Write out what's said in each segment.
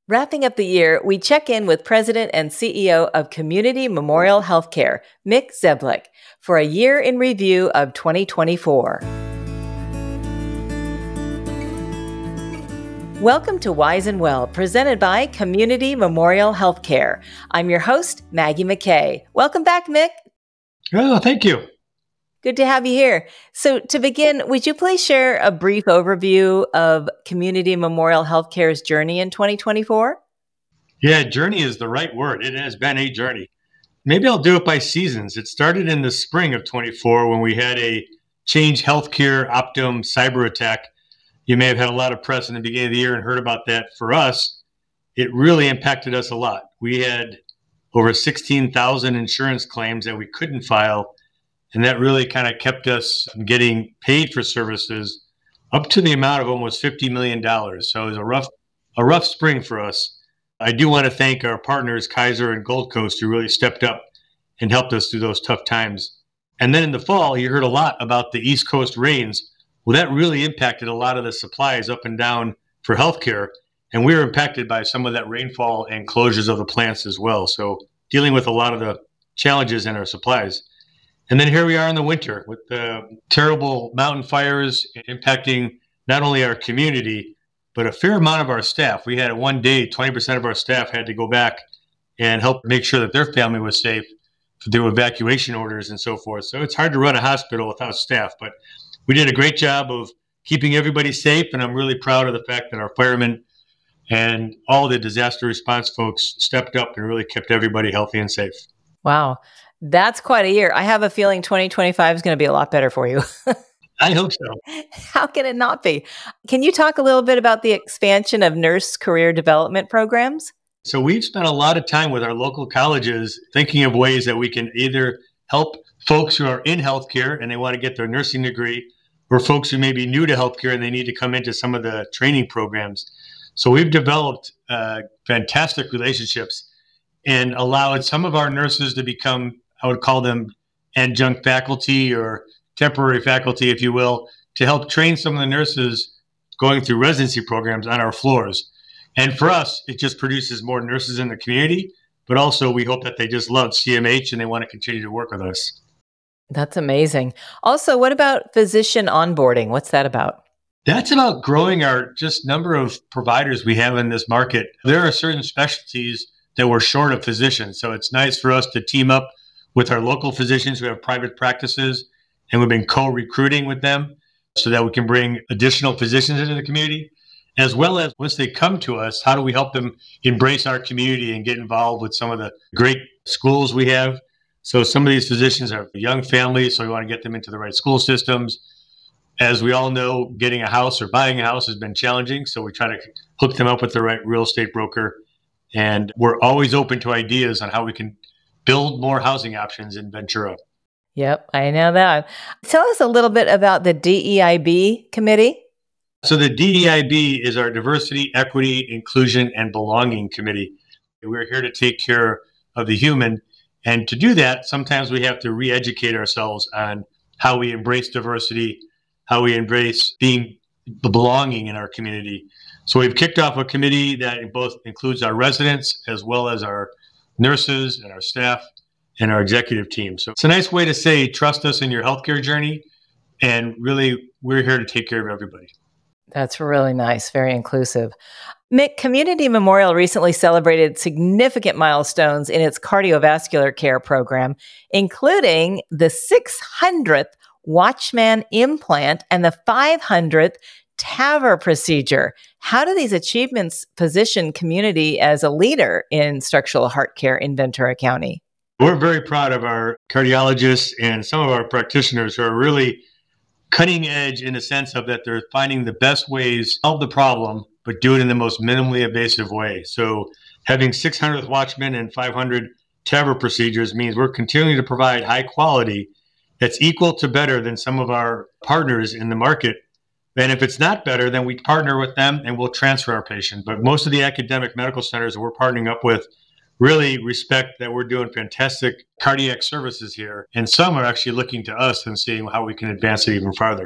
Wrapping up the year, we check in with President and CEO of Community Memorial Healthcare, Mick Zeblick, for a year in review of 2024. Welcome to Wise and Well, presented by Community Memorial Healthcare. I'm your host, Maggie McKay. Welcome back, Mick. Oh, thank you. Good to have you here. So to begin, would you please share a brief overview of Community Memorial Healthcare's journey in 2024? Yeah, journey is the right word. It has been a journey. Maybe I'll do it by seasons. It started in the spring of 24 when we had a Change Healthcare Optum cyber attack. You may have had a lot of press in the beginning of the year and heard about that. For us, it really impacted us a lot. We had over 16,000 insurance claims that we couldn't file, and that really kind of kept us from getting paid for services up to the amount of almost $50 million. So it was a rough spring for us. I do want to thank our partners, Kaiser and Gold Coast, who really stepped up and helped us through those tough times. And then in the fall, you heard a lot about the East Coast rains. Well, that really impacted a lot of the supplies up and down for healthcare. And we were impacted by some of that rainfall and closures of the plants as well. So dealing with a lot of the challenges in our supplies. And then here we are in the winter with the terrible mountain fires impacting not only our community, but a fair amount of our staff. We had one day, 20% of our staff had to go back and help make sure that their family was safe through evacuation orders and so forth. So it's hard to run a hospital without staff, but we did a great job of keeping everybody safe. And I'm really proud of the fact that our firemen and all the disaster response folks stepped up and really kept everybody healthy and safe. Wow. That's quite a year. I have a feeling 2025 is going to be a lot better for you. I hope so. How can it not be? Can you talk a little bit about the expansion of nurse career development programs? So we've spent a lot of time with our local colleges thinking of ways that we can either help folks who are in healthcare and they want to get their nursing degree, or folks who may be new to healthcare and they need to come into some of the training programs. So we've developed fantastic relationships and allowed some of our nurses to become, I would call them adjunct faculty or temporary faculty, if you will, to help train some of the nurses going through residency programs on our floors. And for us, it just produces more nurses in the community, but also we hope that they just love CMH and they want to continue to work with us. That's amazing. Also, what about physician onboarding? What's that about? That's about growing our just number of providers we have in this market. There are certain specialties that we're short of physicians. So it's nice for us to team up with our local physicians who have private practices, and we've been co-recruiting with them so that we can bring additional physicians into the community, as well as once they come to us, how do we help them embrace our community and get involved with some of the great schools we have. So some of these physicians are young families, so we want to get them into the right school systems. As we all know, getting a house or buying a house has been challenging, so we try to hook them up with the right real estate broker. And we're always open to ideas on how we can build more housing options in Ventura. Yep, I know that. Tell us a little bit about the DEIB committee. So the DEIB is our Diversity, Equity, Inclusion, and Belonging Committee. We're here to take care of the human. And to do that, sometimes we have to re-educate ourselves on how we embrace diversity, how we embrace being belonging in our community. So we've kicked off a committee that both includes our residents as well as our nurses and our staff and our executive team. So it's a nice way to say, trust us in your healthcare journey. And really, we're here to take care of everybody. That's really nice, very inclusive. Mick, Community Memorial recently celebrated significant milestones in its cardiovascular care program, including the 600th Watchman implant and the 500th TAVR procedure. How do these achievements position Community as a leader in structural heart care in Ventura County? We're very proud of our cardiologists and some of our practitioners who are really cutting edge in the sense of that they're finding the best ways to solve the problem, but do it in the most minimally invasive way. So having 600th Watchman and 500 TAVR procedures means we're continuing to provide high quality that's equal to better than some of our partners in the market. And if it's not better, then we partner with them and we'll transfer our patient. But most of the academic medical centers that we're partnering up with really respect that we're doing fantastic cardiac services here. And some are actually looking to us and seeing how we can advance it even farther.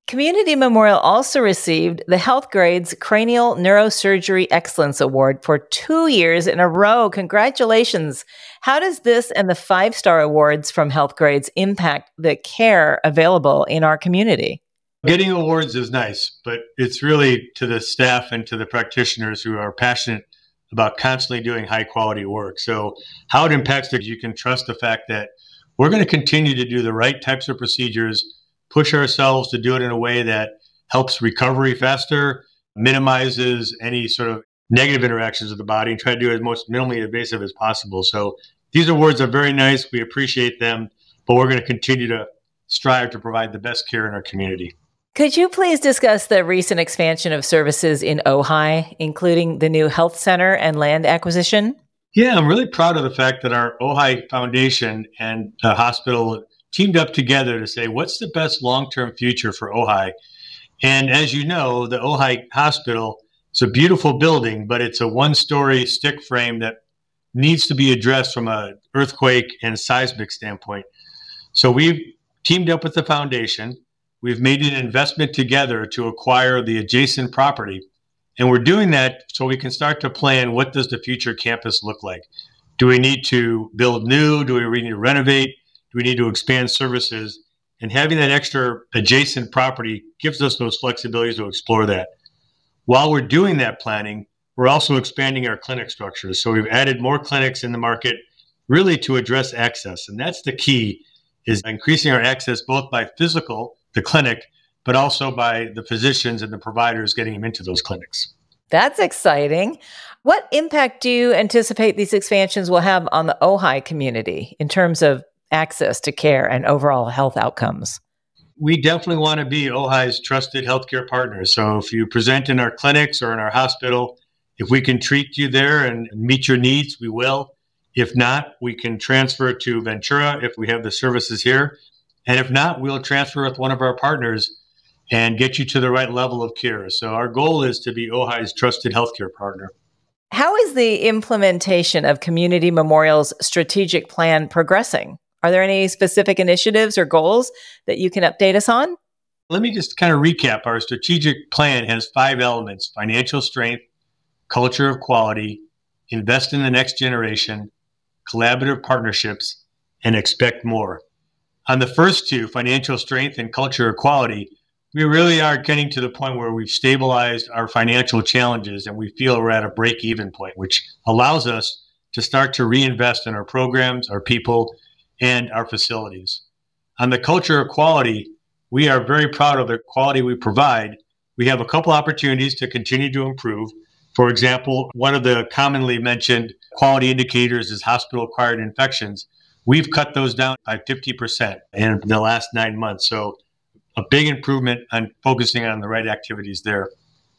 Community Memorial also received the Health Grades Cranial Neurosurgery Excellence Award for 2 years in a row. Congratulations. How does this and the 5-star awards from Health Grades impact the care available in our community? Getting awards is nice, but it's really to the staff and to the practitioners who are passionate about constantly doing high quality work. So, how it impacts you can trust the fact that we're going to continue to do the right types of procedures, push ourselves to do it in a way that helps recovery faster, minimizes any sort of negative interactions with the body, and try to do it as most minimally invasive as possible. So, these awards are very nice. We appreciate them, but we're going to continue to strive to provide the best care in our community. Could you please discuss the recent expansion of services in Ojai, including the new health center and land acquisition? Yeah, I'm really proud of the fact that our Ojai Foundation and the hospital teamed up together to say, what's the best long term future for Ojai? And as you know, the Ojai Hospital is a beautiful building, but it's a 1-story stick frame that needs to be addressed from an earthquake and seismic standpoint. So we've teamed up with the foundation. We've made an investment together to acquire the adjacent property. And we're doing that so we can start to plan, what does the future campus look like? Do we need to build new? Do we need to renovate? Do we need to expand services? And having that extra adjacent property gives us those flexibilities to explore that. While we're doing that planning, we're also expanding our clinic structures. So we've added more clinics in the market really to address access. And that's the key, is increasing our access both by the clinic, but also by the physicians and the providers getting them into those clinics. That's exciting. What impact do you anticipate these expansions will have on the Ojai community in terms of access to care and overall health outcomes? We definitely want to be Ojai's trusted healthcare partner. So if you present in our clinics or in our hospital, if we can treat you there and meet your needs, we will. If not, we can transfer to Ventura if we have the services here. And if not, we'll transfer with one of our partners and get you to the right level of care. So our goal is to be Ojai's trusted healthcare partner. How is the implementation of Community Memorial's strategic plan progressing? Are there any specific initiatives or goals that you can update us on? Let me just kind of recap. Our strategic plan has 5 elements: financial strength, culture of quality, invest in the next generation, collaborative partnerships, and expect more. On the first 2, financial strength and culture of quality, we really are getting to the point where we've stabilized our financial challenges and we feel we're at a break-even point, which allows us to start to reinvest in our programs, our people, and our facilities. On the culture of quality, we are very proud of the quality we provide. We have a couple opportunities to continue to improve. For example, one of the commonly mentioned quality indicators is hospital-acquired infections. We've cut those down by 50% in the last 9 months. So a big improvement on focusing on the right activities there.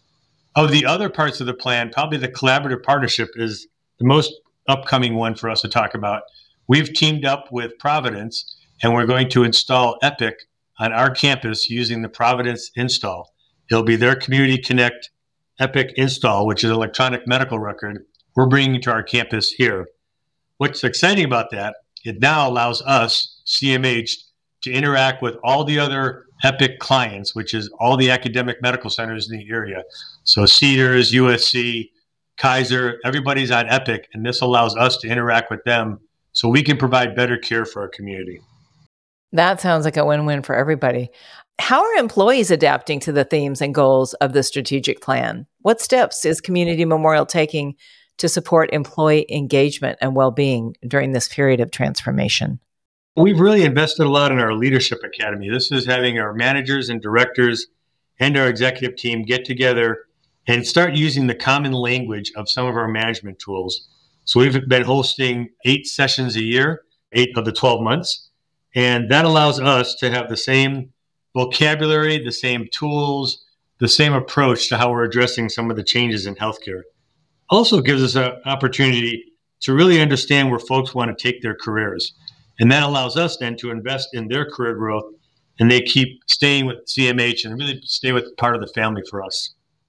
Of the other parts of the plan, probably the collaborative partnership is the most upcoming one for us to talk about. We've teamed up with Providence, and we're going to install Epic on our campus using the Providence install. It'll be their Community Connect Epic install, which is an electronic medical record we're bringing to our campus here. What's exciting about that, it now allows us, CMH, to interact with all the other Epic clients, which is all the academic medical centers in the area. So Cedars, USC, Kaiser, everybody's on Epic, and this allows us to interact with them so we can provide better care for our community. That sounds like a win-win for everybody. How are employees adapting to the themes and goals of the strategic plan? What steps is Community Memorial taking to support employee engagement and well-being during this period of transformation? We've really invested a lot in our leadership academy. This is having our managers and directors and our executive team get together and start using the common language of some of our management tools. So we've been hosting 8 sessions a year, 8 of the 12 months. And that allows us to have the same vocabulary, the same tools, the same approach to how we're addressing some of the changes in healthcare. Also gives us an opportunity to really understand where folks want to take their careers. And that allows us then to invest in their career growth, and they keep staying with CMH and really stay with part of the family for us.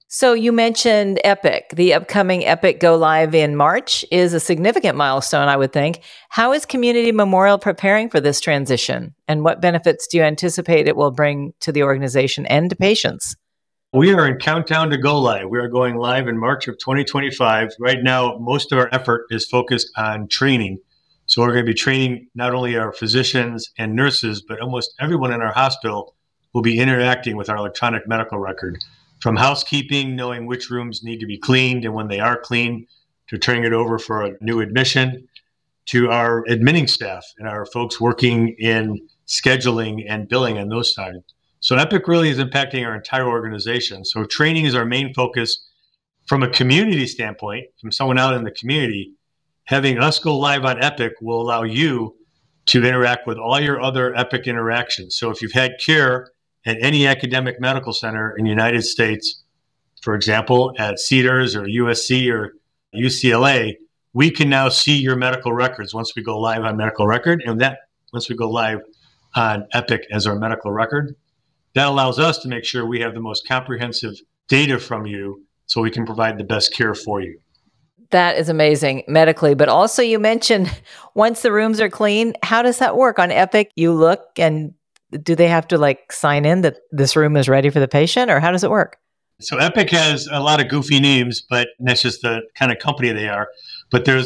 So you mentioned Epic. The upcoming Epic go live in March is a significant milestone, I would think. How is Community Memorial preparing for this transition? And what benefits do you anticipate it will bring to the organization and to patients? We are in countdown to go live. We are going live in March of 2025. Right now, most of our effort is focused on training. So we're going to be training not only our physicians and nurses, but almost everyone in our hospital will be interacting with our electronic medical record. From housekeeping, knowing which rooms need to be cleaned and when they are cleaned, to turning it over for a new admission, to our admitting staff and our folks working in scheduling and billing on those sides. So Epic really is impacting our entire organization. So training is our main focus. From a community standpoint, from someone out in the community, having us go live on Epic will allow you to interact with all your other Epic interactions. So if you've had care at any academic medical center in the United States, for example, at Cedars or USC or UCLA, we can now see your medical records once we go live on medical record. And that once we go live on Epic as our medical record, that allows us to make sure we have the most comprehensive data from you so we can provide the best care for you. That is amazing medically, but also you mentioned once the rooms are clean, how does that work on Epic? You look and do they have to sign in that this room is ready for the patient, or how does it work? So Epic has a lot of goofy names, but that's just the kind of company they are. But there's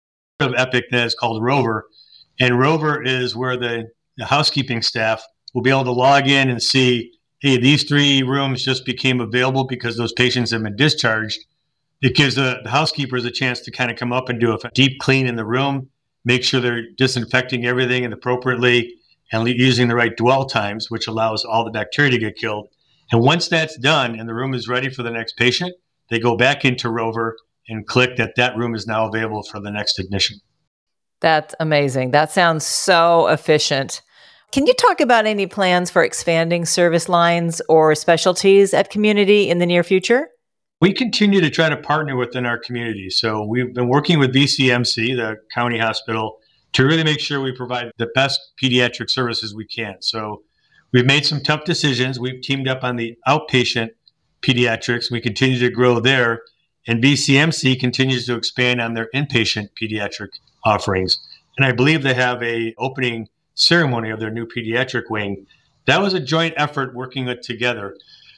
of Epic that is called Rover, and Rover is where the housekeeping staff will be able to log in and see, hey, these 3 rooms just became available because those patients have been discharged. It gives the housekeepers a chance to kind of come up and do a deep clean in the room, make sure they're disinfecting everything and appropriately, and using the right dwell times, which allows all the bacteria to get killed. And once that's done and the room is ready for the next patient, they go back into Rover and click that room is now available for the next admission. That's amazing. That sounds so efficient. Can you talk about any plans for expanding service lines or specialties at Community in the near future? We continue to try to partner within our community. So we've been working with VCMC, the county hospital, to really make sure we provide the best pediatric services we can. So we've made some tough decisions. We've teamed up on the outpatient pediatrics. We continue to grow there. And VCMC continues to expand on their inpatient pediatric offerings. And I believe they have a opening ceremony of their new pediatric wing. That was a joint effort working it together.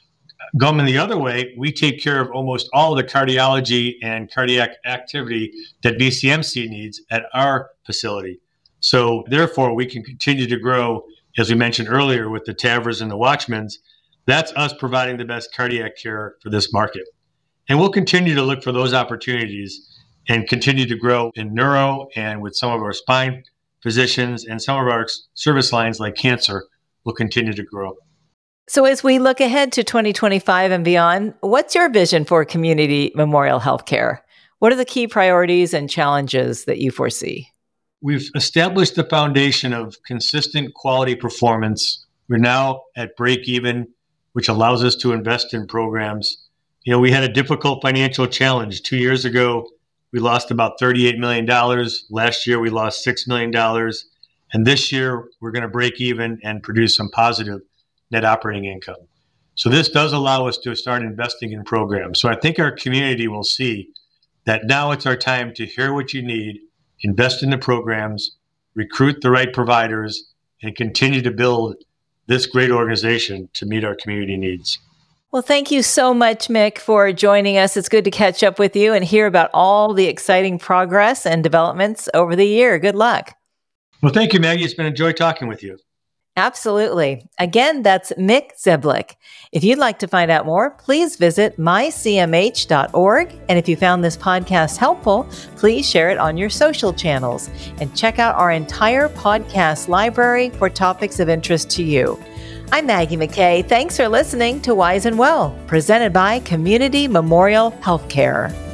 Going the other way, we take care of almost all the cardiology and cardiac activity that VCMC needs at our facility. So therefore, we can continue to grow, as we mentioned earlier, with the TAVRs and the Watchmans. That's us providing the best cardiac care for this market. And we'll continue to look for those opportunities and continue to grow in neuro and with some of our spine physicians, and some of our service lines like cancer will continue to grow. So as we look ahead to 2025 and beyond, what's your vision for Community Memorial Healthcare? What are the key priorities and challenges that you foresee? We've established the foundation of consistent quality performance. We're now at break even, which allows us to invest in programs. We had a difficult financial challenge. 2 years ago, we lost about $38 million. Last year, we lost $6 million. And this year, we're going to break even and produce some positive net operating income. So this does allow us to start investing in programs. So I think our community will see that now it's our time to hear what you need, invest in the programs, recruit the right providers, and continue to build this great organization to meet our community needs. Well, thank you so much, Mick, for joining us. It's good to catch up with you and hear about all the exciting progress and developments over the year. Good luck. Well, thank you, Maggie. It's been a joy talking with you. Absolutely. Again, that's Mick Zeblick. If you'd like to find out more, please visit mycmh.org. And if you found this podcast helpful, please share it on your social channels and check out our entire podcast library for topics of interest to you. I'm Maggie McKay. Thanks for listening to Wise and Well, presented by Community Memorial Healthcare.